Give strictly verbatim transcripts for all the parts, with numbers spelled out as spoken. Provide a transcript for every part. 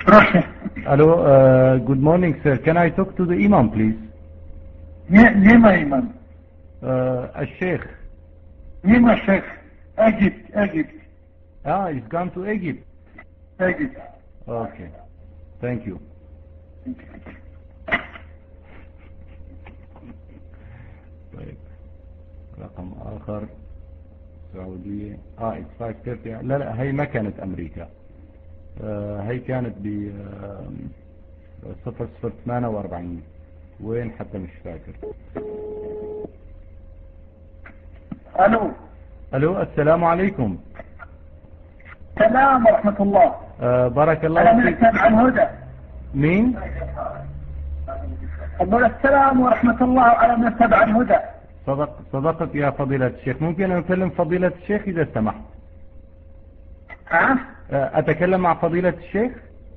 Hello, uh, good morning, sir. Can I talk to the Imam, please? نعم إمام. Uh, الشيخ. نعم الشيخ. Egypt, Egypt. Ah, he's gone to Egypt. Egypt. Okay. Thank you. طيب. رقم آخر. سعودية. اه it's five thirty. لا لا هي ما كانت أمريكا. آه هي كانت ب صفر صفر ثمانية وأربعين. وين حتى مش فاكر. ألو. ألو السلام عليكم. السلام ورحمة الله. آه بارك الله أنا فيك. من عن هدى. مين؟ أقول السلام ورحمة الله على من تبع الهدى. صدق صدقت يا فضيلة الشيخ. ممكن أن أكلم فضيلة الشيخ إذا سمحت. ها؟ أتكلم مع فضيلة الشيخ؟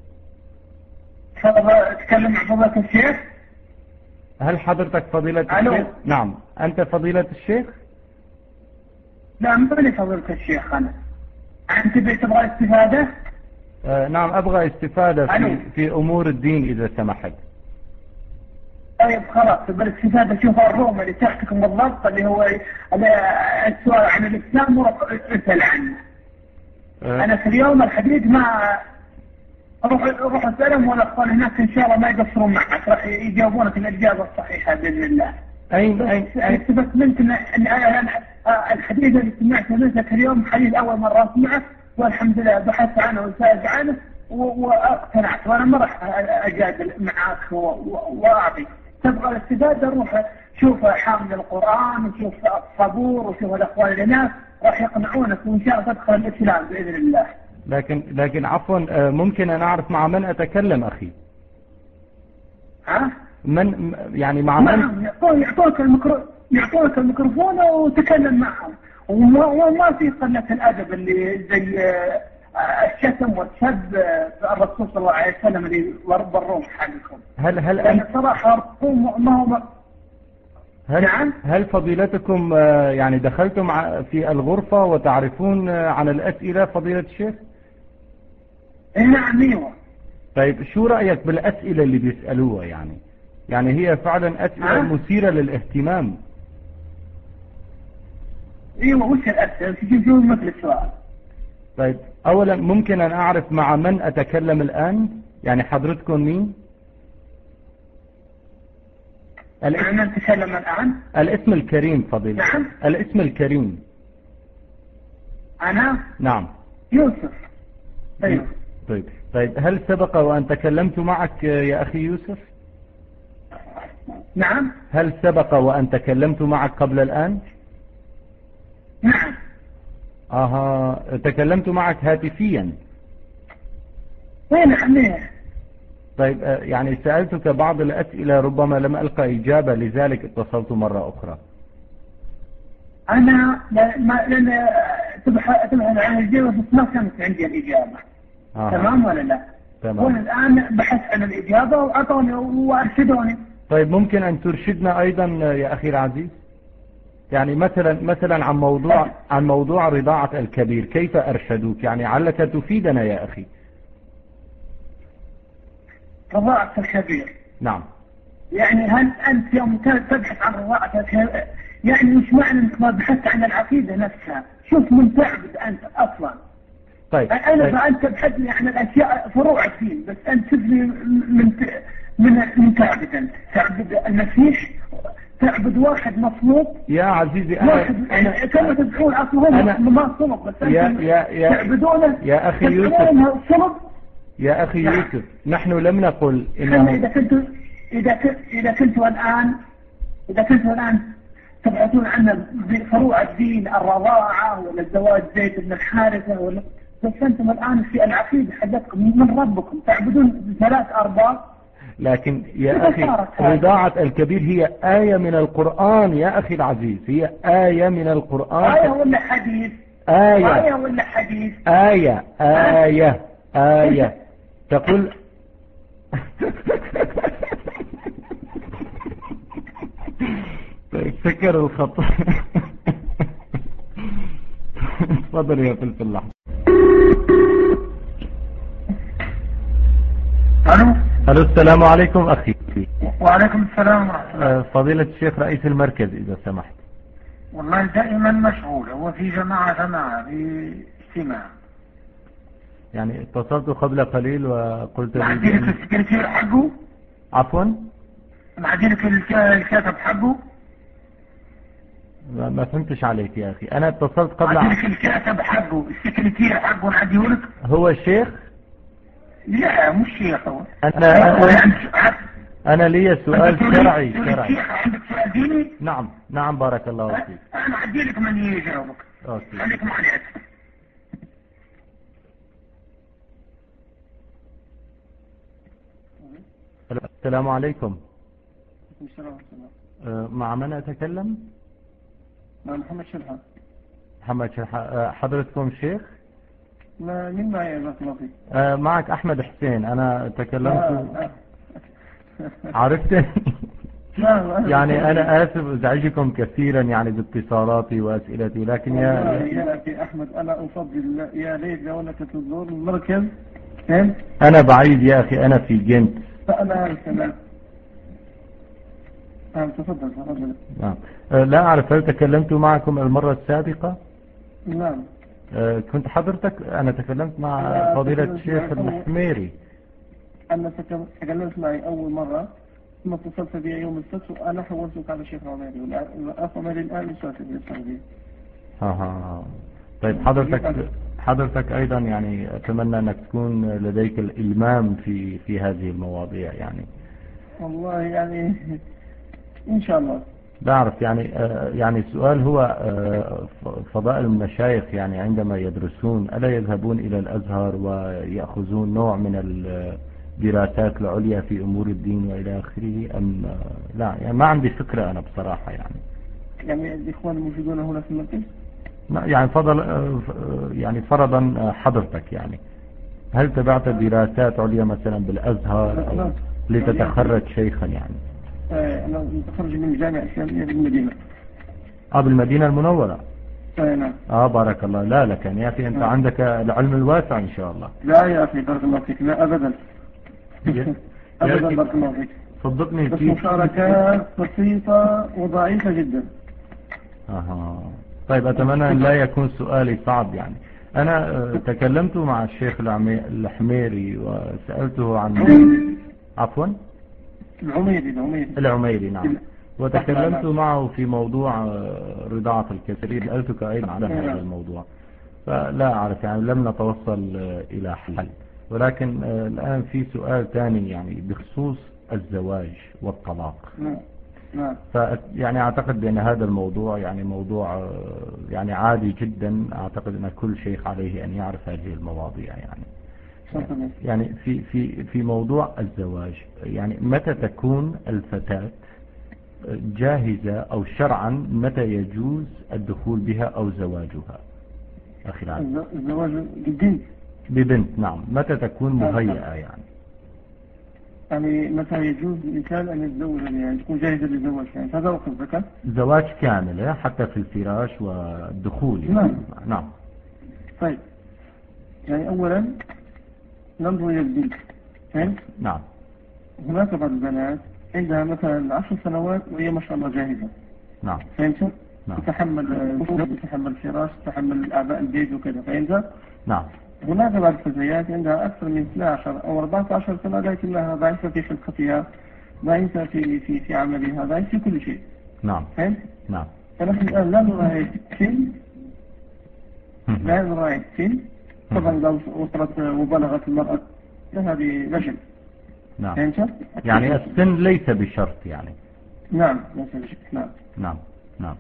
أتكلم مع فضيلة الشيخ؟ هل حضرتك فضيلة ألو. الشيخ؟ نعم. أنت فضيلة الشيخ؟ لا ماني فضيلة الشيخ أنا. أنت تبغى استفادة؟ آه نعم أبغى استفادة في, ألو. في أمور الدين إذا سمحت. طيب خلاص بالاستفادة شوف الروم اللي تحتكم بالضبط اللي هو السؤال عن الإسلام واسأل عنه. أه أنا في اليوم الحديد ما أروح أروح أسألهم والأخوان هناك إن شاء الله ما يقصرون معك راح يجاوبونك الإجابة الصحيحة بإذن الله. أين أين أين استفدت منك إن إن الحديث اللي سمعته منك اليوم حديث أول مرة أسمعه والحمد لله بحثت عنه وسألت عنه واقتنعت وأنا ما راح أجادل معك وأعطي. تبغى الاستفادة روح شوف حامل القرآن وشوف الصبور وشوف الأخوان اللي هناك راح يقنعونك وإن شاء الله تدخل الإسلام بإذن الله. لكن لكن عفوا ممكن أن أعرف مع من أتكلم أخي؟ ها؟ من يعني مع من؟ نعم يعطوك الميكرو يعطوك الميكروفون وتكلم معهم وما وما في قلة الأدب اللي زي الشتم والسب الرسول صلى الله عليه وسلم اللي ضرب الروم حقكم. هل هل يعني صراحة الروم ما هو هل نعم؟ هل فضيلتكم يعني دخلتم في الغرفة وتعرفون عن الأسئلة فضيلة الشيخ؟ نعم ايوه. طيب شو رأيك بالأسئلة اللي بيسألوها يعني؟ يعني هي فعلا أسئلة أه؟ مثيرة للاهتمام. ايوه وش الأسئلة؟ شو مثل السؤال؟ طيب أولا ممكن أن أعرف مع من أتكلم الآن؟ يعني حضرتكم مين؟ الاسم أنا نتكلم الآن؟ الاسم الكريم فضيلة. نعم؟ الاسم الكريم. أنا؟ نعم. يوسف. أيوه. طيب طيب هل سبق وأن تكلمت معك يا أخي يوسف؟ نعم. هل سبق وأن تكلمت معك قبل الآن؟ نعم. آها تكلمت معك هاتفيا. وين عميه؟ طيب يعني سألتك بعض الأسئلة ربما لم ألقى إجابة لذلك اتصلت مرة أخرى. أنا ما لأن تبحث عن الإجابة بس ما كانت عندي الإجابة. آه. تمام ولا لا؟ تمام. وأنا الآن بحثت عن الإجابة وأعطوني وأرشدوني. طيب ممكن أن ترشدنا أيضا يا أخي العزيز؟ يعني مثلا مثلا عن موضوع عن موضوع رضاعة الكبير كيف أرشدوك؟ يعني علك تفيدنا يا أخي. رضاعة الكبير. نعم. يعني هل أنت يوم تبحث عن رضاعة الكبير يعني مش معنى أنك ما بحثت عن العقيدة نفسها؟ شوف من تعبد أنت أصلا. طيب. أنا طيب. فأنت تبحث عن الأشياء فروع الدين بس أنت تبني من من من تعبد أنت تعبد المسيح تعبد واحد مصلوب. يا عزيزي واحد أنا كما تدعون أصلا هم ما صلب بس أنت يا يا يا تعبدونه يا أخي يوسف يا أخي نعم. يوسف نحن لم نقل إنه إذا كنت إذا كنت إذا كنتوا الآن إذا كنتوا الآن تبحثون عن فروع الدين الرضاعة ولا الزواج زيد بن الحارثة ولا بس أنتم الآن في العقيدة حقتكم من ربكم تعبدون ثلاث أرباب. لكن يا أخي رضاعة الكبير هي آية من القرآن يا أخي العزيز هي آية من القرآن. آية ولا حديث؟ آية آية ولا حديث؟ آية آية آية تقول سكر الخط. تفضل يا فلفل اللحظة. الو الو السلام عليكم اخي. وعليكم السلام ورحمة الله. فضيلة الشيخ رئيس المركز اذا سمحت. والله دائما مشغول، هو في جماعة جماعة في اجتماع. يعني اتصلت قبل قليل وقلت لي معدي لك بأن... السكرتير حقه؟ عفوا؟ معدي لك الك- الكاتب حقه؟ ما ما فهمتش عليك يا اخي. انا اتصلت قبل معدي ع... لك الكاتب حقه، السكرتير حقه نعديه لك؟ هو الشيخ؟ لا مش شيخ هو. انا هو انا, يعني أنا لي سؤال عندك سؤال- شرعي سؤال شرعي. شيخ، عندك سؤال ديني؟ نعم نعم بارك الله فيك. انا معدي لك من يجاوبك. اوكي. خليك معي. السلام عليكم. السلام عليكم. أه، مع من اتكلم؟ مع محمد شرحة. محمد شرحة. أه، حضرتكم شيخ؟ ما مين معي بارك الله فيك؟ أه، معك احمد حسين. انا تكلمت. آه، آه. عرفتني. لا، لا. يعني انا اسف ازعجكم كثيرا يعني باتصالاتي واسئلتي، لكن والله يا يا أخي أحمد أنا أفضل يا ليت لو أنك تزور المركز. فهمت؟ انا بعيد يا اخي، انا في جنت. فأنا أعرف أنا. نعم تفضل تفضل. نعم. أه، لا اعرف هل تكلمت معكم المرة السابقة؟ نعم. أه، كنت حضرتك انا تكلمت مع لا، فضيلة تكلمت الشيخ معي أول- الحميري. أنا تك- تكلمت معي أول مرة، ثم اتصلت بي يوم السبت وأنا حولتك على الشيخ عميري، والأخ عميري الآن يسافر للسعودية. ها ها. طيب حضرتك حضرتك ايضا يعني اتمنى انك تكون لديك الالمام في في هذه المواضيع يعني. والله يعني إن شاء الله. بعرف يعني آه، يعني السؤال هو آه، فضائل المشايخ يعني عندما يدرسون ألا يذهبون إلى الأزهر ويأخذون نوع من الدراسات العليا في أمور الدين وإلى آخره أم آه، لا؟ يعني ما عندي فكرة أنا بصراحة يعني. يعني الإخوان الموجودون هنا في المركز؟ لا، يعني فضل آه، يعني فرضا آه، حضرتك يعني هل تبعت دراسات عليا مثلا بالأزهر أو لتتخرج شيخا يعني؟ آه، أنا متخرج من الجامعة الإسلامية بالمدينة. اه بالمدينة المنورة. آه نعم. اه بارك الله. لا لك يا أخي أنت نعم. عندك العلم الواسع إن شاء الله. لا يا أخي بارك الله فيك، لا أبدا. يا أبدا أخي بارك الله فيك. صدقني بس في مشاركات بسيطة وضعيفة جدا. اها. طيب أتمنى أن لا يكون سؤالي صعب يعني. أنا آه، تكلمت مع الشيخ العمي- الحميري وسألته عن عفوا العميري العميري العميري نعم. وتكلمت معه في موضوع آه، رضاعة الكثير. سألتك أيضا عن هذا الموضوع فلا أعرف يعني لم نتوصل آه، إلى حل. ولكن آه، الآن في سؤال ثاني يعني بخصوص الزواج والطلاق. نعم نعم. ف يعني أعتقد بأن هذا الموضوع يعني موضوع آه، يعني عادي جدا. أعتقد أن كل شيخ عليه أن يعرف هذه المواضيع يعني. تفضل. يعني في في في موضوع الزواج يعني متى تكون الفتاة جاهزة أو شرعا متى يجوز الدخول بها أو زواجها؟ أخي العزيز. الز- الزواج بالبنت ببنت نعم. متى تكون مهيئة يعني؟ يعني متى يجوز للإنسان أن يتزوج يعني تكون جاهزة للزواج يعني هذا هو قصدك؟ زواج كامل حتى في الفراش والدخول يعني. نعم. نعم. طيب يعني أولا ننظر إلى البنت. فهمت؟ نعم. هناك بعض البنات عندها مثلا عشر سنوات وهي ما شاء الله جاهزة. نعم. فهمت؟ نعم. تتحمل الشغل، تتحمل فراش، تتحمل أعباء البيت وكذا. فهمت؟ نعم. هناك بعض الفتيات عندها أكثر من اثنتي عشرة أو أربعة عشر سنة لكنها ضعيفة في خلقتها، ضعيفة في في في عملها، ضعيفة في كل شيء. نعم. فهمت؟ نعم. فنحن الآن لا نراعي السن، لا نراعي السن. طبعا لو وصلت وبلغت المرأة هذه نجم. نعم. فهمت؟ يعني السن ليس بشرط يعني. نعم مثلا نعم. نعم. نعم.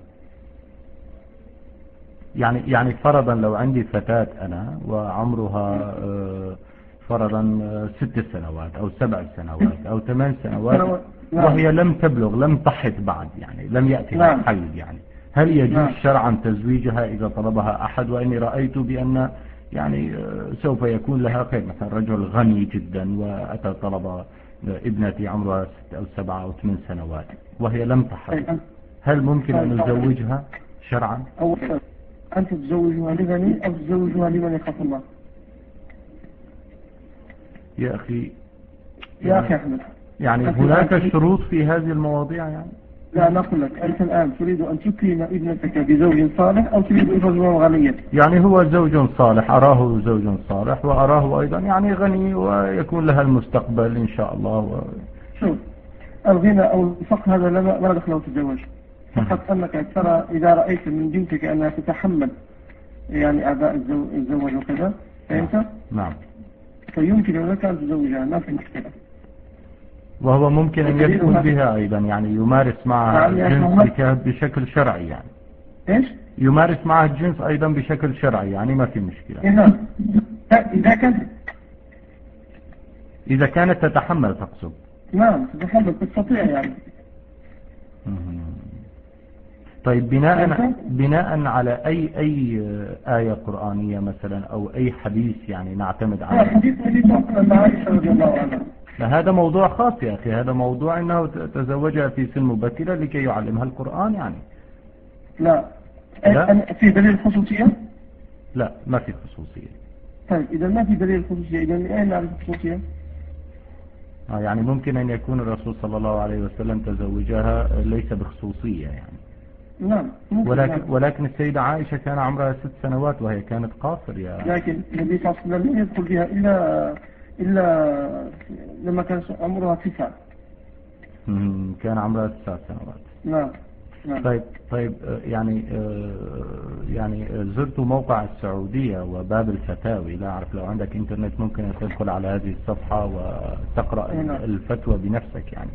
يعني يعني فرضا لو عندي فتاة أنا وعمرها آه، فرضا آه، ست سنوات أو سبع سنوات أو ثمان سنوات وهي لم تبلغ لم تحط بعد يعني لم يأتها نعم. الحيض يعني هل يجوز نعم. شرعا تزويجها إذا طلبها أحد؟ وإني رأيت بأن يعني آه، سوف يكون لها خير مثلا رجل غني جدا وأتى طلب ابنتي عمرها ست أو سبع أو ثمان سنوات وهي لم تحض، هل ممكن أن نزوجها شرعا؟ أو أنت تزوجها لغني أو تزوجها لمن يخاف الله؟ يا أخي يا أخي أحمد، يعني هناك شروط في هذه المواضيع يعني؟ لا نقول لك أنت الآن تريد أن تكرم ابنتك بزوج صالح أو تريد رجلا غنيا؟ يعني هو زوج صالح، أراه زوج صالح وأراه أيضا يعني غني ويكون لها المستقبل إن شاء الله و... شوف، الغنى أو الفقر هذا لا دخل في الزواج، فقط أنك ترى إذا رأيت من بنتك أنها تتحمل يعني أباء الزواج وكذا، فهمت؟ نعم. فيمكن لك أن تزوجها، ما في مشكلة. وهو ممكن أن يدخل بها أيضا، يعني يمارس معها الجنس بشكل شرعي يعني. إيش؟ يمارس معها الجنس أيضا بشكل شرعي يعني ما في مشكلة. نعم. إذا كانت إذا كانت تتحمل تقصد. نعم تتحمل، تستطيع يعني. طيب بناء بناء على أي أي آية قرآنية مثلا أو أي حديث يعني نعتمد عليه؟ حديث النبي صلى الله عليه وسلم عائشة رضي الله عنها. هذا موضوع خاص يا أخي، هذا موضوع أنه تزوجها في سن مبكرة لكي يعلمها القرآن يعني. لا, لا؟ في دليل خصوصية؟ لا ما في خصوصية. طيب إذا ما في دليل خصوصية، إذا من أين نعرف الخصوصية؟ آه يعني ممكن أن يكون الرسول صلى الله عليه وسلم تزوجها ليس بخصوصية يعني. نعم. ولكن ولكن السيدة عائشة كان عمرها ست سنوات وهي كانت قاصر يا. لكن النبي صلى الله عليه وسلم لم يدخل بها إلا إلا لما كان عمرها تسع. كان عمرها تسع سنوات. نعم. نعم. طيب طيب يعني يعني زرت موقع السعودية وباب الفتاوي، لا أعرف لو عندك إنترنت ممكن تدخل على هذه الصفحة وتقرأ الفتوى بنفسك يعني.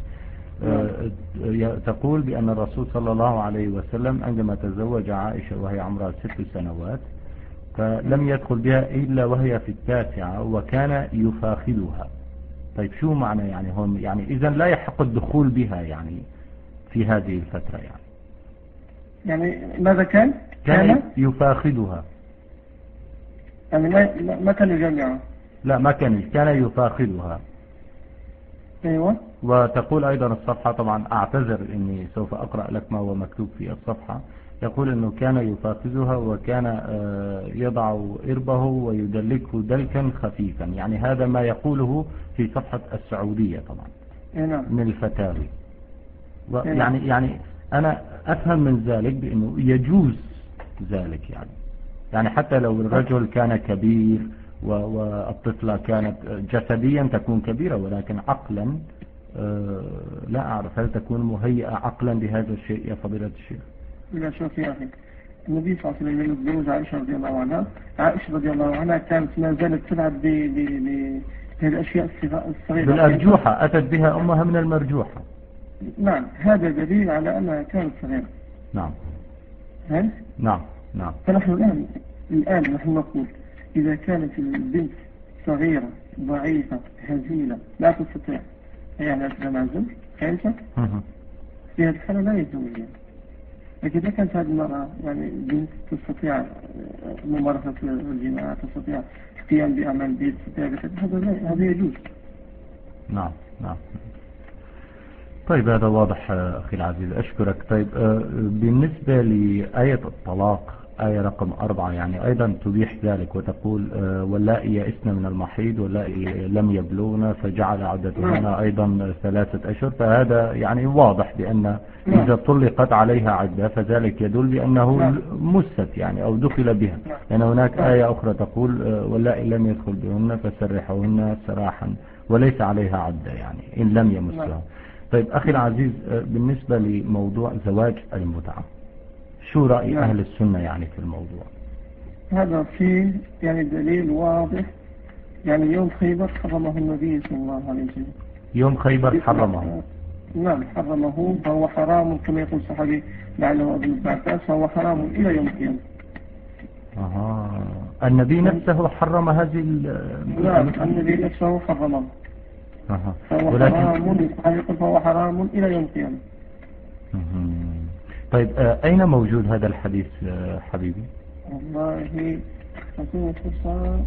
تقول بأن الرسول صلى الله عليه وسلم عندما تزوج عائشة وهي عمرها ست سنوات فلم يدخل بها إلا وهي في التاسعة وكان يفاخذها. طيب شو معنى يعني هم يعني إذن لا يحق الدخول بها يعني في هذه الفترة يعني؟ يعني ماذا كان؟ كان, كان يفاخذها يعني ما ما كان يجمعها؟ لا ما كان كان يفاخذها. أيوة. وتقول أيضا الصفحة، طبعا أعتذر إني سوف أقرأ لك ما هو مكتوب في الصفحة، يقول أنه كان يفاخذها وكان يضع إربه ويدلكه دلكا خفيفا، يعني هذا ما يقوله في صفحة السعودية طبعا من الفتاوي. يعني يعني أنا أفهم من ذلك بأنه يجوز ذلك يعني يعني حتى لو الرجل كان كبير والطفلة كانت جسديا تكون كبيرة ولكن عقلا لا أعرف هل تكون مهيئة عقلا لهذا الشيء يا فضيلة الشيخ؟ لا شوف يا أخي، النبي صلى الله عليه وسلم يتزوج عائشة رضي الله عنها، عائشة رضي الله عنها كانت ما زالت تلعب بهذه الأشياء الصغيرة بالأرجوحة، أتت بها أمها من المرجوحة. نعم هذا دليل على أنها كانت صغيرة. نعم. هل؟ نعم نعم. فنحن الآن الآن نحن نقول إذا كانت البنت صغيرة ضعيفة هزيلة لا تستطيع يعني التنازل، فهمت؟ في هذه الحالة لا يتزوج يعني. لكن إذا كانت هذه المرأة يعني بنت تستطيع ممارسة الجماع، تستطيع القيام بأعمال البيت، هذا هذا يجوز. نعم نعم. طيب هذا واضح أخي العزيز، أشكرك. طيب بالنسبة لآية الطلاق آية رقم أربعة يعني أيضا تبيح ذلك وتقول واللائي يئسن من المحيض واللائي لم يبلغن فجعل عدتهن أيضا ثلاثة أشهر، فهذا يعني واضح بأن إذا طلقت عليها عدة فذلك يدل بأنه مست يعني أو دخل بها، لأن هناك آية أخرى تقول واللائي لم يدخل بهن فسرحوهن سراحا وليس عليها عدة يعني إن لم يمسها. طيب أخي العزيز بالنسبة لموضوع زواج المتعة شو رأي نعم. أهل السنة يعني في الموضوع؟ هذا فيه يعني دليل واضح، يعني يوم خيبر حرمه النبي صلى الله عليه وسلم. يوم خيبر حرمه؟ نعم حرمه، فهو حرام كما يقول الصحابي لعله ابن عباس، فهو حرام إلى يوم القيامة. أها النبي نفسه حرم هذه نعم النبي نفسه حرمه. أها فهو ولكن حرام، فهو حرام إلى يوم القيامة. طيب أين موجود هذا الحديث حبيبي؟ والله أكون فرصة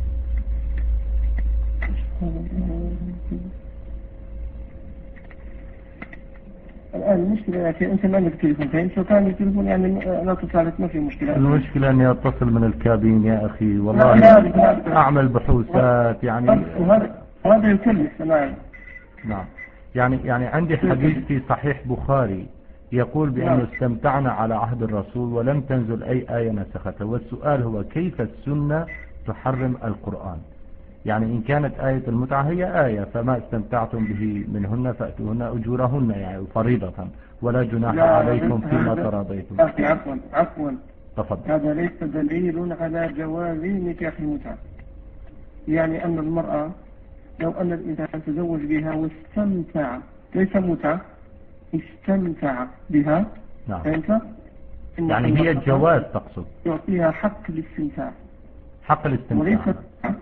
الآن المشكلة يا أخي أنت ما عندك تليفون، فإنت لو كان التليفون يعني لا تصالح ما في مشكلة. المشكلة أني أتصل من الكابين يا أخي والله أعمل بحوثات يعني وهذا هذا يكلف. نعم نعم. يعني يعني عندي حديث في صحيح بخاري يقول بأنه استمتعنا على عهد الرسول ولم تنزل أي آية نسختها. والسؤال هو كيف السنة تحرم القرآن؟ يعني إن كانت آية المتعة هي آية، فما استمتعتم به منهن فأتوهن أجورهن، يعني فريضة ولا جناح عليكم فيما تراضيتم. عفوا عفوا تفضل. هذا ليس دليل على جواز نكاح المتعة. يعني أن المرأة لو أن الإنسان تزوج بها واستمتع، ليس متعة، استمتع بها. نعم. فهمت؟ يعني هي الجواز تقصد، يعطيها حق الاستمتاع، حق الاستمتاع وليس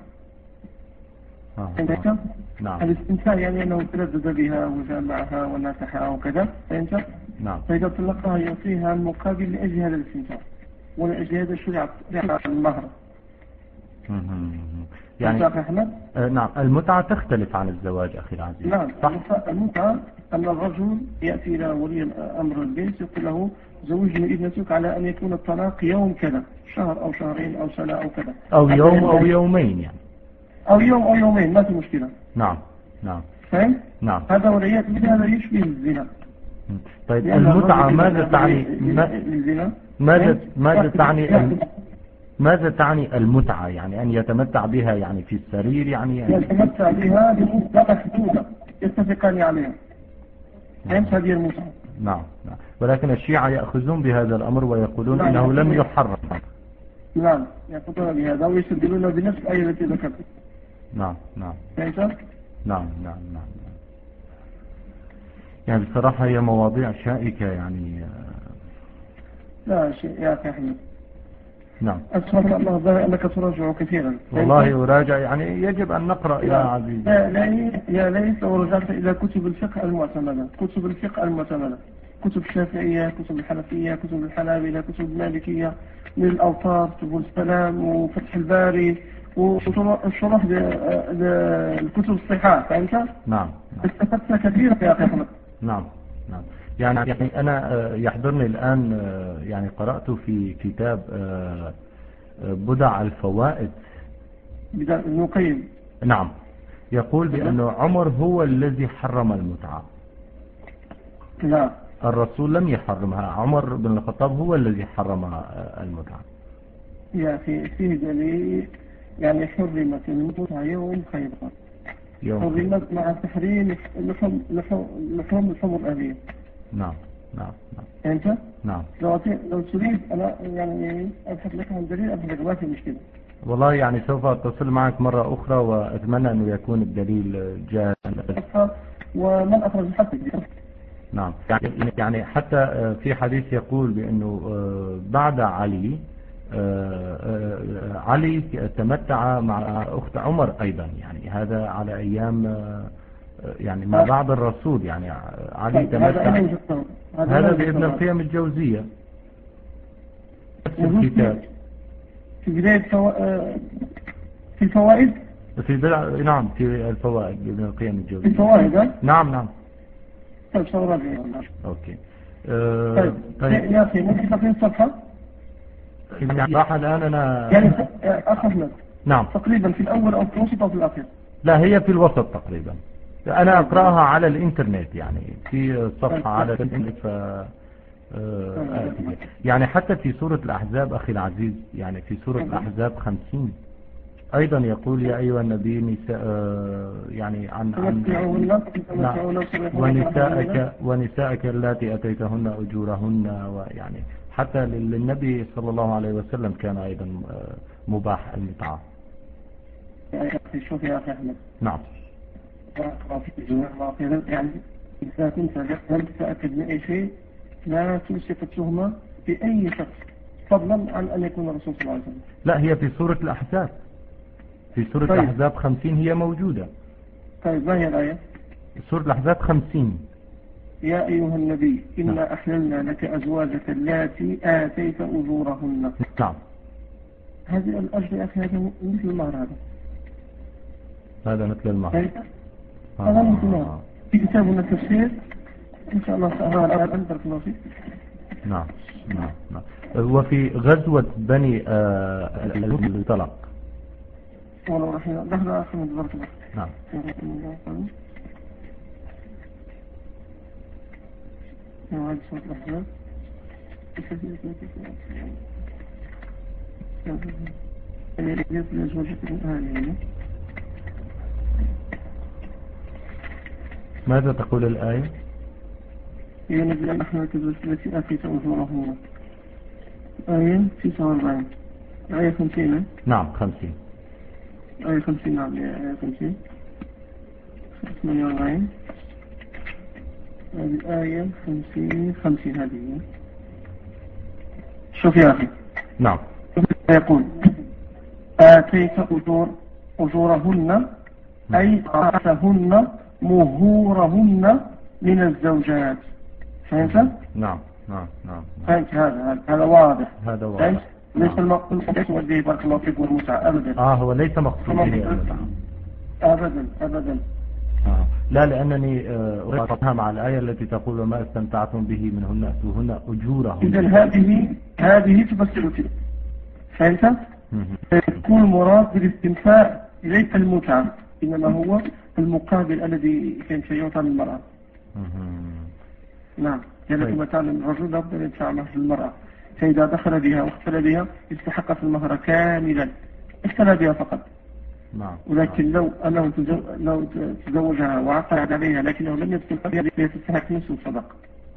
آه. فهمت؟ آه. نعم. الاستمتاع يعني أنه تلذذ بها وجامعها وناكحها وكذا. فهمت؟ نعم. فإذا طلقها يعطيها المقابل لأجل هذا الاستمتاع، ولأجل هذا شرع المهر. يعني آه نعم. المتعة تختلف عن الزواج أخي العزيز. نعم. صح؟ المتعة أن الرجل يأتي إلى ولي أمر البنت يقول له زوجني ابنتك على أن يكون الطلاق يوم كذا، شهر أو شهرين أو سنة أو كذا، أو يوم أو يومين يعني، أو يوم أو يومين، ما في مشكلة. نعم نعم. فهم؟ نعم. هذا والعياذ بالله هذا يشبه الزنا. طيب المتعة ماذا تعني؟ ماذا ماذا تعني ماذا تعني المتعة؟ يعني أن يتمتع بها يعني في السرير، يعني, يعني يتمتع بها بمدة محدودة يتفقان عليها. فهمت؟ هذه المتعة. نعم نعم. ولكن الشيعة يأخذون بهذا الأمر ويقولون نعم. إنه لم يحرم. نعم يأخذون بهذا ويستدلون بنفس الآية التي ذكرت. نعم نعم. فهمت؟ نعم نعم نعم. يعني بصراحة هي مواضيع شائكة يعني. لا شيء يا أخي أحمد. نعم. أسفل الله ظاهر أنك تراجع كثيرا. والله أراجع، يعني يجب أن نقرأ يا عزيزي. يا ليت لو رجعت إلى كتب الفقه المعتمدة، كتب الفقه المعتمدة، كتب الشافعية، كتب الحنفية، كتب الحنابلة، كتب المالكية، من الأوطار، كتب السلام وفتح الباري وشرح الكتب الصحاح. فهمت؟ نعم. استفدت كثيرا يا أخي أحمد. نعم نعم. يعني يعني أنا يحضرني الآن يعني قرأت في كتاب بدع الفوائد بدع ابن القيم. نعم. يقول بأنه عمر هو الذي حرم المتعة. لا، الرسول لم يحرمها، عمر بن الخطاب هو الذي حرم المتعة. يا أخي فيه دليل، يعني حرمت المتعة يوم خيبر، حرمت مع تحريم لحم لحم لحم الحمر الأهلية. نعم نعم نعم. أنت؟ نعم. لو لو تريد أنا يعني أبحث لك عن دليل، أبحث لك، ما في مشكلة. والله يعني سوف أتصل معك مرة أخرى وأتمنى أنه يكون الدليل جاهز. ومن أخرج الحق. نعم. يعني يعني حتى في حديث يقول بأنه بعد علي علي تمتع مع أخت عمر أيضا، يعني هذا على أيام يعني ما بعد الرسول، يعني علي تمتع. هذا بابن القيم الجوزية الكتاب في بداية فو... في الفوائد في بدع... نعم في الفوائد بابن القيم الجوزية. في الفوائد. نعم نعم. طيب صورة اوكي. أه... طيب. طيب يا أخي ممكن تقرين الصفحة؟ يعني راح الآن أنا يعني أخذ لك. نعم. تقريبا في الأول أو في الوسط أو في الأخير؟ لا هي في الوسط تقريبا. أنا أقرأها على الإنترنت، يعني في صفحة على الإنترنت ف آه يعني حتى في سورة الأحزاب أخي العزيز، يعني في سورة الأحزاب خمسين أيضا يقول يا أيها النبي نساء آه يعني عن عن ونساءك ونساءك اللاتي أتيتهن أجورهن، ويعني حتى للنبي صلى الله عليه وسلم كان أيضا مباح المتعة. شوف يا أخي أحمد. نعم. يعني إذا كنت لم تتأكد من أي شيء لا تمسك التهمة بأي شخص، فضلا عن أن يكون الرسول صلى الله عليه وسلم. لا هي في سورة الأحزاب، في سورة طيب. الأحزاب خمسين هي موجودة. طيب ما هي الآية؟ سورة الأحزاب خمسين. يا أيها النبي إنا أحللنا لك أزواجك اللاتي آتيت أجورهن. نعم. هذه الأجر يا أخي هذا مثل المهر. هذا هذا مثل المهر. هذا مثل المهر. في كتابنا التفسير إن شاء الله تعالى الآن بارك الله فيك. نعم نعم نعم. وفي غزوة بني المصطلق. والله رحمه الله. لحظة أخي بارك الله. نعم. موعد صوت الأحزاب ماذا تقول الآية؟ هي نبي الأحمد التي أتيت أجورهما آية تسعة وأربعين آية خمسين. نعم خمسين. آية خمسين. نعم آية خمسين ثمانية وأربعين. هذه الآية خمسين خمسين هذه. شوف يا أخي. نعم. يقول آتيت أجور أجورهن أي آتهن مهورهن من الزوجات. فهمت؟ نعم نعم نعم. فهمت؟ هذا هذا واضح. هذا واضح. ليس المقصود به بارك الله فيك والمتعة أبدا. آه هو ليس مقصود به أبدا أبدا. آه. لا لأنني أربطها مع الآية التي تقول وما استمتعتم به منهن أتوهن أجورهن. إذن هذه هذه تفسر تلك. فهمت؟ يكون المراد بالاستمتاع ليس المتعة إنما هو المقابل الذي كان سيعطى للمرأة. نعم. يعني كما تعلم الرجل لابد أن يدفع مهر المرأة، فإذا دخل بها واختلى بها استحق في المهر كاملا، اختلى بها فقط. نعم. ولكن لو أنه لو تزوجها وعقد عليها لكنه لم يدخل بها فيستحق نصف الصدقة.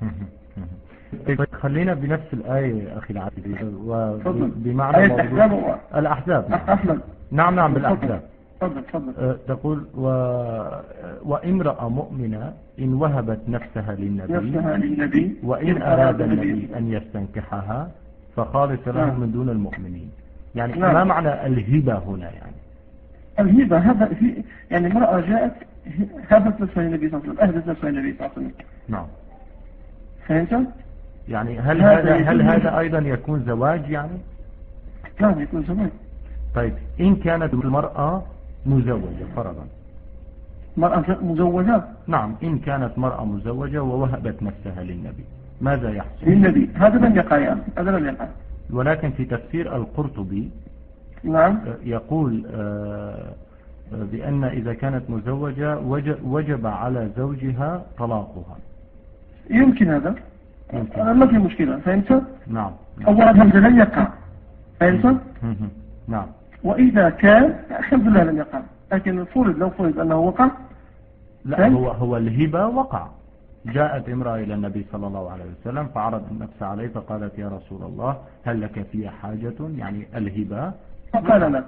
خلينا بنفس الآية أخي العزيز وبمعنى آية الأحزاب. الأحزاب. أحمد. نعم نعم بالأحزاب. تفضل تفضل. تقول و... وامرأة مؤمنة إن وهبت نفسها للنبي, نفسها للنبي وإن أراد النبي أن يستنكحها فخالص له من دون المؤمنين. يعني نعم. ما معنى الهبة هنا؟ يعني الهبة هذا يعني امرأة جاءت هبت نفسها للنبي صلى الله عليه وسلم، أهدت نفسها للنبي صلى الله عليه وسلم. نعم. فهمت؟ يعني هل هذا هل هذا أيضا يكون زواج يعني؟ نعم يكون زواج. طيب إن كانت المرأة مزوجة فرضا. مرأة مزوجة؟ نعم إن كانت مرأة مزوجة ووهبت نفسها للنبي ماذا يحصل؟ للنبي هذا لم يقع يعني. هذا لم يقع. ولكن في تفسير القرطبي نعم يقول بأن إذا كانت مزوجة وجب على زوجها طلاقها. يمكن هذا يمكن. ما في مشكلة. فهمت؟ نعم. أولا هذا لم يقع. فهمت؟ نعم. وإذا كان الحمد لله لم يقع، لكن فرض لو فرض أنه وقع. لا هو هو الهبة وقع. جاءت امرأة إلى النبي صلى الله عليه وسلم فعرض النفس عليه فقالت يا رسول الله هل لك في حاجة؟ يعني الهبة. فقال لا.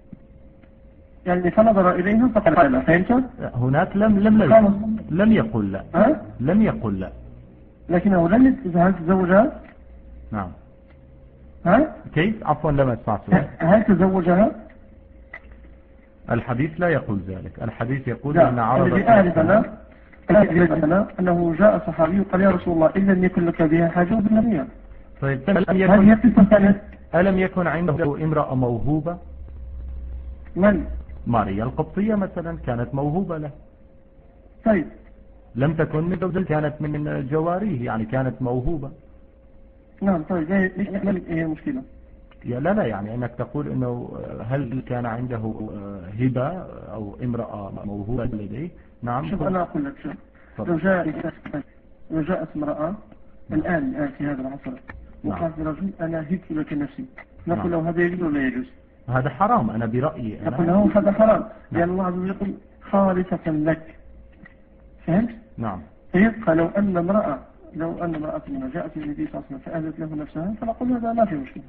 يعني فنظر إليها فقال لا. فهمت؟ هناك لم لم لا لم يقل لا. ها؟ لم يقل لا. لكنه لم يتزوجها. نعم. ها؟ كيف؟ عفوا لم أسمع سؤال. هل تزوجها؟ الحديث لا يقول ذلك. الحديث يقول لا. أن عرضت الذي أعرفنا أنه جاء صحابي وقال يا رسول الله إن لم يكن لك بها حاجة بالنبي. طيب ألم يكن, ألم يكن عنده امرأة موهوبة؟ من؟ ماريا القبطية مثلا كانت موهوبة له. طيب لم تكن من زوجته كانت من جواريه يعني كانت موهوبة. نعم. طيب ما هي المشكلة؟ يا لا لا يعني أنك تقول أنه هل كان عنده هبة أو امرأة موهوبة لديه؟ نعم. شوف أنا أقول لك شوف لو جاء لو جاءت امرأة الآن الآن في هذا العصر وقالت لرجل أنا هبت لك نفسي، نقول له هذا يجوز ولا يجوز؟ هذا حرام. أنا برأيي أنا نقول له هذا حرام لأن الله عز وجل يقول خالصة لك. فهمت؟ نعم. فيبقى لو أن امرأة لو أن امرأة جاءت النبي صلى الله عليه وسلم فأهدت له نفسها فنقول هذا ما في مشكلة.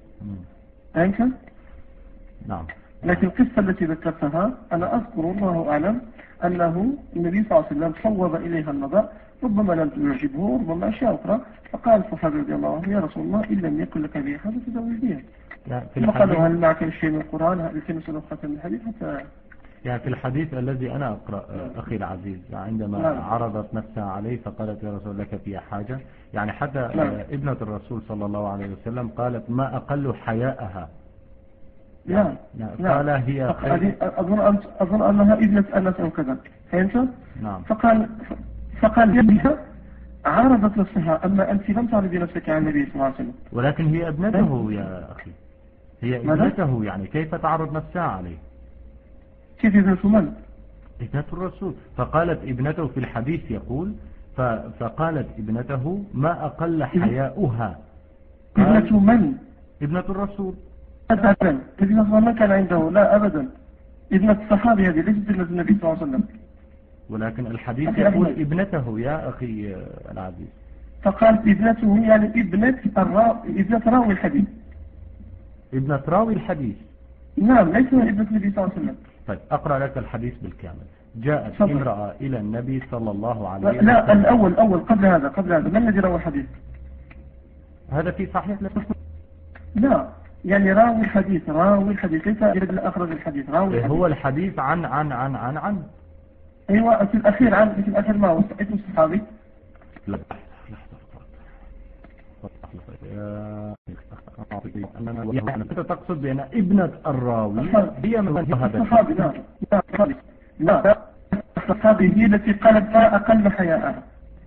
فهمت؟ نعم. لكن القصة التي ذكرتها أنا أذكر الله أعلم أنه النبي صلى الله عليه وسلم صوب إليها النظر ربما لم تعجبه ربما أشياء أخرى فقال الصحابي رضي الله عنه يا رسول الله إن لم يكن لك بها حاجة تزوج بها. ثم قالوا هل معك شيء من القرآن؟ هل كنت نسخة من الحديث حتى يعني في الحديث الذي أنا أقرأ أخي العزيز عندما نعم. عرضت نفسها عليه فقالت يا رسول لك فيها حاجة يعني حتى نعم. ابنة الرسول صلى الله عليه وسلم قالت ما أقل حياءها. نعم. يعني قال هي أظن, أظن أنها ابنة أنس أو كذا. فهمت؟ نعم. فقال فقال جدها عرضت نفسها أما أنت لم تعرضي نفسك عن النبي صلى الله عليه وسلم. ولكن هي ابنته يا أخي هي ابنته يعني كيف تعرض نفسها عليه؟ كيف ابنة من؟ ابنة الرسول. فقالت ابنته في الحديث يقول فقالت ابنته ما أقل حياؤها. ابنة من؟ ابنة الرسول. أبدا ابنة الرسول ما كان عنده، لا أبدا، ابنة الصحابي هذه ليست ابنة النبي صلى الله عليه وسلم. ولكن الحديث يقول ابنته يا أخي العزيز. فقالت ابنته يعني ابنة الراوي، ابنة راوي الحديث. ابنة راوي الحديث. نعم ليس ابنة النبي صلى الله عليه وسلم. طيب أقرأ لك الحديث بالكامل. جاءت صبر. امرأة إلى النبي صلى الله عليه وسلم. لا الأول أول قبل هذا قبل هذا من الذي روى الحديث؟ هذا في صحيح لك. لا يعني راوي الحديث، راوي الحديث ليس اللي أخرج الحديث، راوي الحديث. هو الحديث عن عن عن عن عن أيوة في الأخير عن في الأخير ما هو اسم الصحابي؟ لا أنت تقصد بأن ابنة الراوي هي من هذا الصحابي؟ لا لا لا الصحابي هي التي قالت لا أقل حياءها.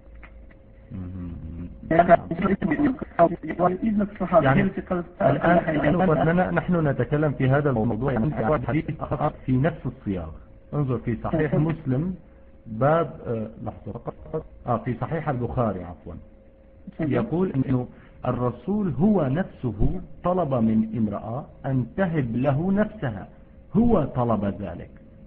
يعني الآن نحن نتكلم في هذا الموضوع يعني حديث في نفس الصياغ. انظر في صحيح مسلم باب آه لحظة آه في صحيح البخاري عفوا يقول إنه الرسول هو نفسه طلب من امرأة أن تهب له نفسها، هو طلب ذلك.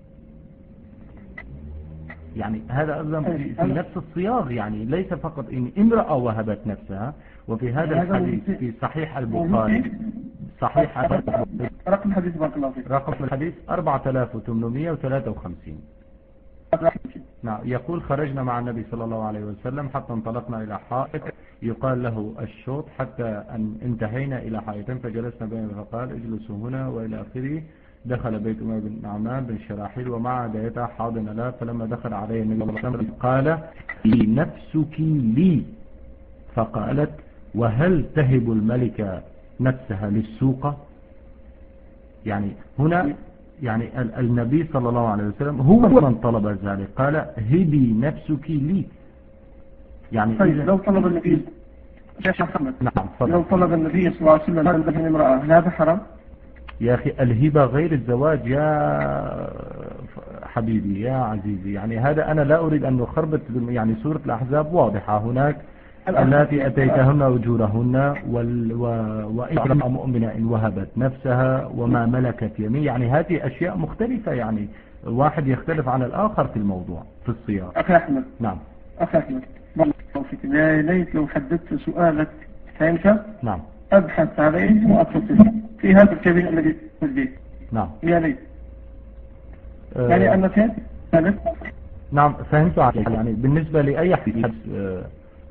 يعني هذا أيضا في, في نفس الصياغ، يعني ليس فقط إن امرأة وهبت نفسها. وفي هذا الحديث في صحيح البخاري صحيح رقم الحديث بارك الله فيك رقم الحديث أربعة آلاف وثمانمئة وثلاثة وخمسين. نعم يقول خرجنا مع النبي صلى الله عليه وسلم حتى انطلقنا إلى حائط يقال له الشوط حتى أن انتهينا إلى حائط فجلسنا بين فقال اجلسوا هنا وإلى آخره. دخل بيت أمية بن نعمان بن شراحيل ومع دايتها حاضن له. فلما دخل عليه النبي صلى الله عليه وسلم قال نفسك لي. فقالت وهل تهب الملكة نفسها للسوقة؟ يعني هنا يعني النبي صلى الله عليه وسلم هو من طلب ذلك، قال هبي نفسك لي. يعني طيب لو طلب النبي نعم لو طلب النبي صلى الله عليه وسلم هذا امرأة هذا حرام؟ يا أخي الهبة غير الزواج يا حبيبي يا عزيزي. يعني هذا أنا لا أريد أن نخربط، يعني سورة الأحزاب واضحة هناك التي أتيتهن أجورهن وإن مؤمنة إن وهبت نفسها وما ملكت يمين. يعني هذه أشياء مختلفة، يعني واحد يختلف عن الآخر في الموضوع في الصياغة. أخي أحمد نعم أخي أحمد يا ليت لو حددت سؤالك فهمت؟ نعم أبحث عليه وأتصل في هذا الكبير الذي تسجيه. نعم يا ليت أه يعني أنك فهمت؟ نعم فهمت عليك. يعني بالنسبة لأي حديث أه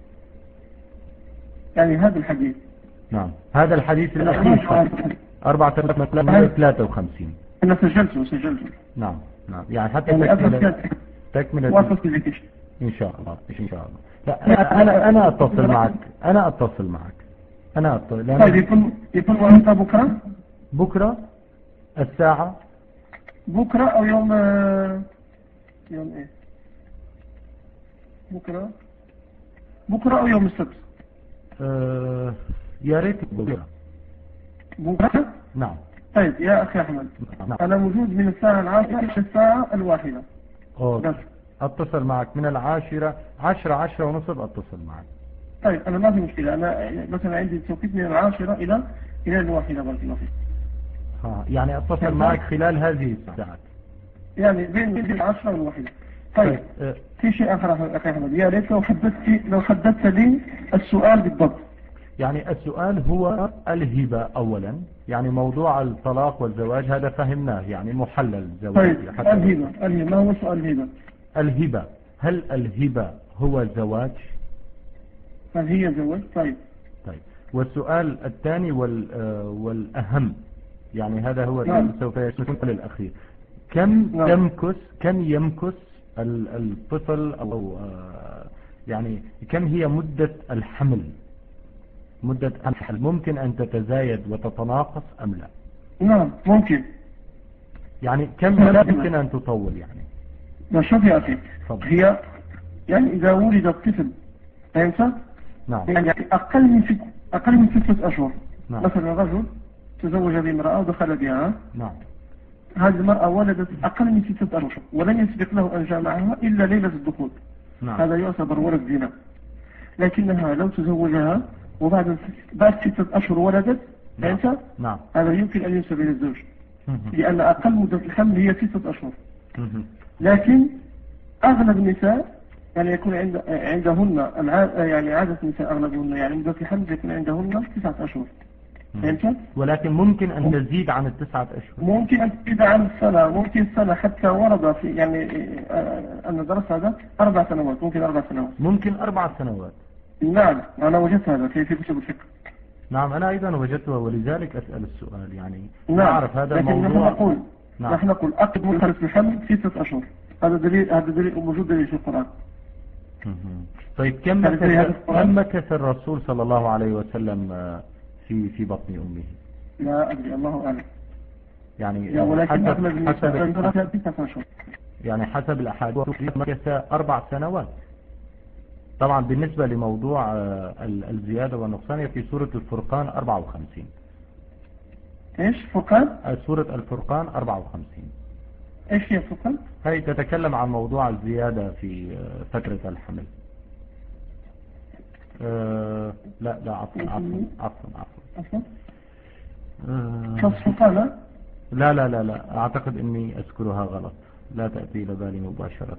يعني هذا الحديث نعم هذا الحديث الأخير أربعة آلاف وثلاثة وخمسين. أنا سجلته سجلته نعم نعم يعني حتى يعني تكمل تكمل وأتصل إن شاء الله إن شاء الله. لا أنا أنا أتصل معك أنا أتصل معك أنا أتصل. طيب يكون يكون وقت بكرة بكرة الساعة بكرة أو يوم يوم إيه بكرة بكرة أو يوم السبت. أه يا ريت بكرة. بكرة نعم. طيب يا أخي أحمد نعم. أنا موجود من الساعة العاشرة إلى الساعة الواحدة. أوكي. أتصل معك من العاشرة عشرة عشرة ونصف أتصل معك. طيب أنا ما في مشكلة، أنا مثلا عندي توقيت من العاشرة إلى إلى الواحدة بارك الله فيك. ها يعني أتصل يعني معك خلال هذه الساعات. يعني بين بين العشرة والواحدة. طيب, طيب. في شيء آخر أخي أحمد يا ريت لو حددت لو حددت لي السؤال بالضبط. يعني السؤال هو الهبة أولا، يعني موضوع الطلاق والزواج هذا فهمناه، يعني محلل الزواج. طيب الهبة الهبة ما هو سؤال الهبة؟ الهبة هل الهبة هو زواج؟ هل هي زواج؟ طيب طيب والسؤال الثاني وال والأهم يعني هذا هو نعم. سوف يكون للأخير كم نعم. يمكث كم يمكث الطفل أو يعني كم هي مدة الحمل؟ مدة الحمل ممكن أن تتزايد وتتناقص أم لا؟ نعم ممكن. يعني كم يمكن أن تطول يعني؟ لا شوف يا أخي هي يعني إذا ولد الطفل فهمت؟ نعم. يعني أقل من ست أقل من ستة أشهر. نعم. مثلا رجل تزوج بامرأة ودخل بها. نعم. هذه المرأة ولدت أقل من ستة أشهر ولم يسبق له أن جامعها إلا ليلة الدخول. نعم. هذا يعتبر ولد زنا. لكنها لو تزوجها وبعد بعد ستة أشهر ولدت، نعم. فهمت؟ نعم. هذا يمكن أن ينسب إلى الزوج، لأن أقل مدة الحمل هي ستة أشهر. لكن أغلب النساء يعني يكون عند عندهن الع... يعني عادة النساء أغلبهن يعني مدة الحمل يكون عندهن تسعة أشهر. فهمت؟ ولكن ممكن أن تزيد عن التسعة أشهر. ممكن أن تزيد عن السنة، ممكن السنة حتى ورد في يعني أن درس هذا أربع سنوات، ممكن أربع سنوات. ممكن أربع سنوات. نعم أنا وجدت هذا في في كتب الفقه. نعم أنا أيضا وجدته ولذلك أسأل السؤال يعني. نعم. أعرف هذا لكن الموضوع. نحن نقول نعم. نحن نقول أقد مدة الحمل ستة أشهر. هذا دليل، هذا دليل موجود دليل في القرآن. طيب كم مكث كم مكث الرسول صلى الله عليه وسلم في في بطن أمه؟ لا أدري، الله أعلم. يعني ولكن حسب حسب تسعة أشهر. يعني حسب الأحاديث مكث أربع سنوات. طبعا بالنسبة لموضوع الزيادة والنقصان في سورة الفرقان أربعة وخمسين. إيش فرقان؟ سورة الفرقان أربعة وخمسين. إيش هي الفرقان؟ هي تتكلم عن موضوع الزيادة في فترة الحمل. أه لا لا عفوا عفوا عفوا عفوا فرقان؟ لا لا لا لا أعتقد إني أذكرها غلط، لا تأتي إلى بالي مباشرة.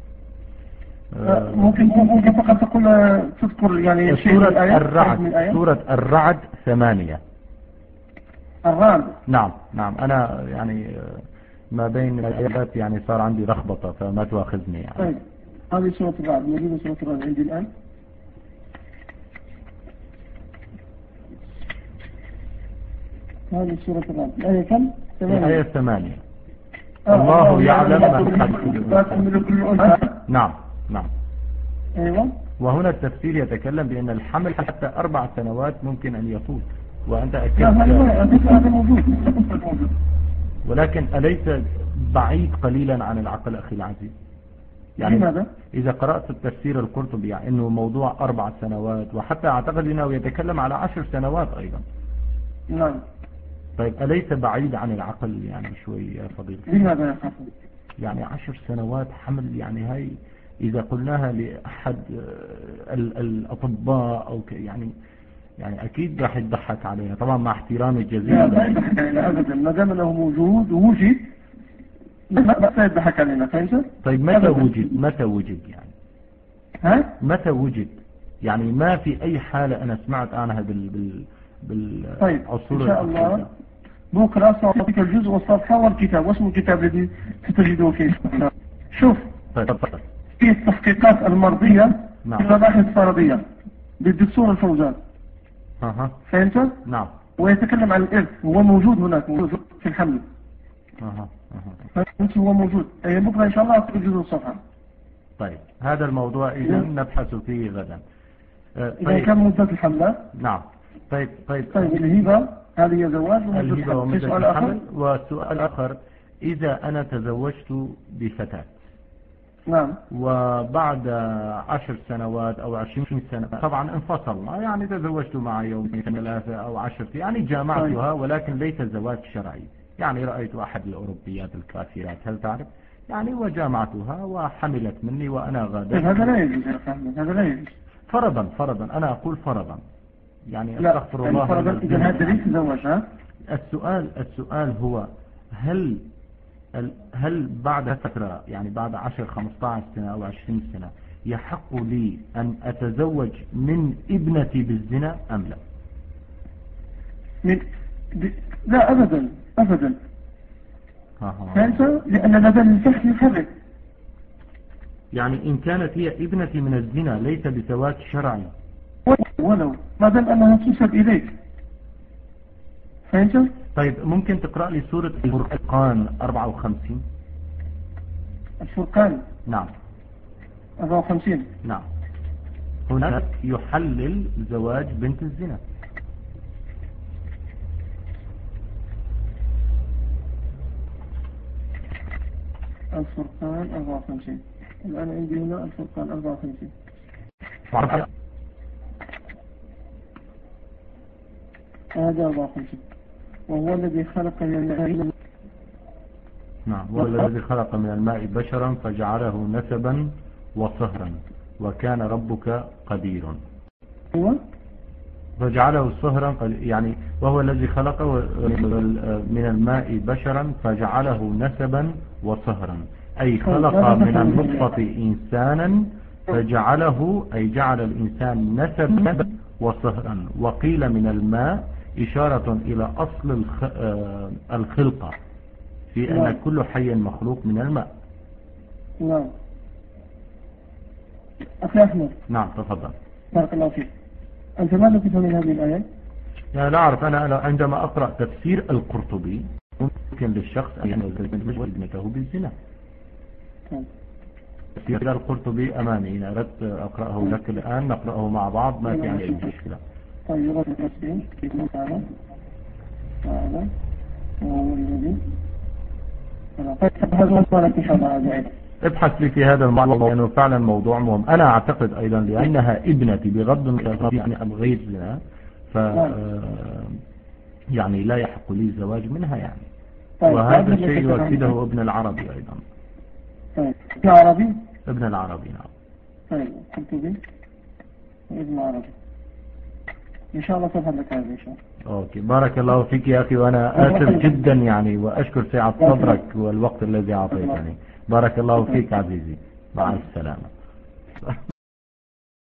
ممكن ممكن فقط تقول تذكر يعني سورة الرعد. سورة الرعد ثمانية. الرعد. نعم نعم أنا يعني ما بين الآيات يعني صار عندي لخبطة فما تواخذني يعني. طيب هذه سورة الرعد، موجودة سورة الرعد عندي الآن. هذه سورة الرعد الآية كم؟ الآية ثمانية. الله يعلم ما تحمل. نعم نعم. أيوة. وهنا التفسير يتكلم بأن الحمل حتى أربع سنوات ممكن أن يطول، وأنت أكدت هذا موجود. ولكن أليس بعيد قليلا عن العقل أخي العزيز؟ يعني لماذا؟ إذا قرأت التفسير القرطبي يعني أنه موضوع أربع سنوات، وحتى أعتقد أنه يتكلم على عشر سنوات أيضا. نعم. طيب أليس بعيد عن العقل يعني شوي يا فضيلة؟ لماذا يا حسن؟ يعني عشر سنوات حمل، يعني هاي إذا قلناها لأحد الأطباء أو يعني يعني أكيد راح يضحك علينا، طبعا مع احترامي الجزيل. لا لا يضحك علينا أبدا، ما دام أنه موجود ووجد ما يضحك علينا، فهمت؟ طيب متى وجد؟ متى وجد يعني؟ ها؟ متى وجد؟ يعني ما في أي حالة أنا سمعت عنها بال بال بالعصور. طيب إن شاء الله بكرة سأعطيك الجزء والصفحة والكتاب، واسم الكتاب الذي ستجده فيه. شوف. طيب تفضل. في التحقيقات المرضية. نعم. في المباحث الفرضية للدكتور الفوزان. أها. فهمت؟ نعم. ويتكلم عن الإرث، هو موجود هناك، موجود في الحمل. أها أها. فهمت؟ هو موجود. أي بكرة إن شاء الله أعطيك الجزء والصفحة. طيب هذا الموضوع إذا نبحث فيه غدا. أه طيب. إذا كان مدة الحمل. نعم. طيب طيب. طيب الهبة هذه زواج الهبة ومدة الحمل. والسؤال الآخر إذا أنا تزوجت بفتاة. نعم. وبعد عشر سنوات أو عشرين سنة طبعا انفصلنا، يعني تزوجت مع يومين ثلاثة أو عشرة، يعني جامعتها ولكن ليس زواج شرعي، يعني رأيت أحد الأوروبيات الكافرات هل تعرف يعني وجامعتها وحملت مني وأنا غادرت. هذا لا يجوز يا فهمت، هذا لا يجوز. فرضا فرضا أنا أقول فرضا يعني لا أستغفر الله. فرضا إذا هذا ليس زواج. ها السؤال السؤال هو هل هل بعد فترة يعني بعد عشر خمسة عشر سنة أو عشرين سنة يحق لي أن أتزوج من ابنتي بالزنا أم لا؟ من لا أبدا أبدا. فهمت؟ لأن لدى الفحص يفرق. يعني إن كانت هي ابنتي من الزنا ليس بزواج شرعي ولو ما دام أنها تنسب إليك. فهمت؟ طيب ممكن تقرأ لي سورة الفرقان أربعة وخمسين؟ الفرقان. نعم. أربعة وخمسين. نعم. هناك يحلل زواج بنت الزنا. الفرقان أربعة وخمسين. الآن عندي هنا الفرقان أربعة وخمسين. هذا أربعة وخمسين. وهو الذي خلق من الماء. نعم. هو الذي خلق من الماء بشرا فجعله نسبا وصهرا وكان ربك قدير. أيوة. فجعله صهرا يعني وهو الذي خلقه من الماء بشرا فجعله نسبا وصهرا، أي خلق من النطفة إنسانا فجعله أي جعل الإنسان نسبا وصهرا. وقيل من الماء إشارة إلى أصل الخلقة في أن كل حي مخلوق من الماء. نعم. أخي أحمد. نعم تفضل. بارك الله فيك. أنت ماذا تفهم من هذه الآية؟ يعني لا أعرف، أنا عندما أقرأ تفسير القرطبي ممكن للشخص أن يزوج ابنته بالزنا. تفسير القرطبي أمامي، إن أردت أقرأه لك الآن نقرأه مع بعض ما في عندي مشكلة. طيب يغطي التفسير يقول تعالى تعالى وهو الذي ابحث لي في هذا الموضوع لأنه فعلا موضوع مهم. أنا أعتقد أيضا لأنها ابنتي بغض النظر يعني غير زنا ف يعني لا يحق لي الزواج منها يعني. وهذا الشيء يؤكده ابن العربي أيضا. ابن العربي؟ ابن العربي نعم. طيب قرطبي ابن العربي إن شاء الله تفهم لك هذا إن شاء الله. أوكي بارك الله فيك يا أخي، وأنا آسف جدا يعني وأشكر سعة صدرك والوقت الذي أعطيتني. بارك الله فيك عزيزي، مع السلامة.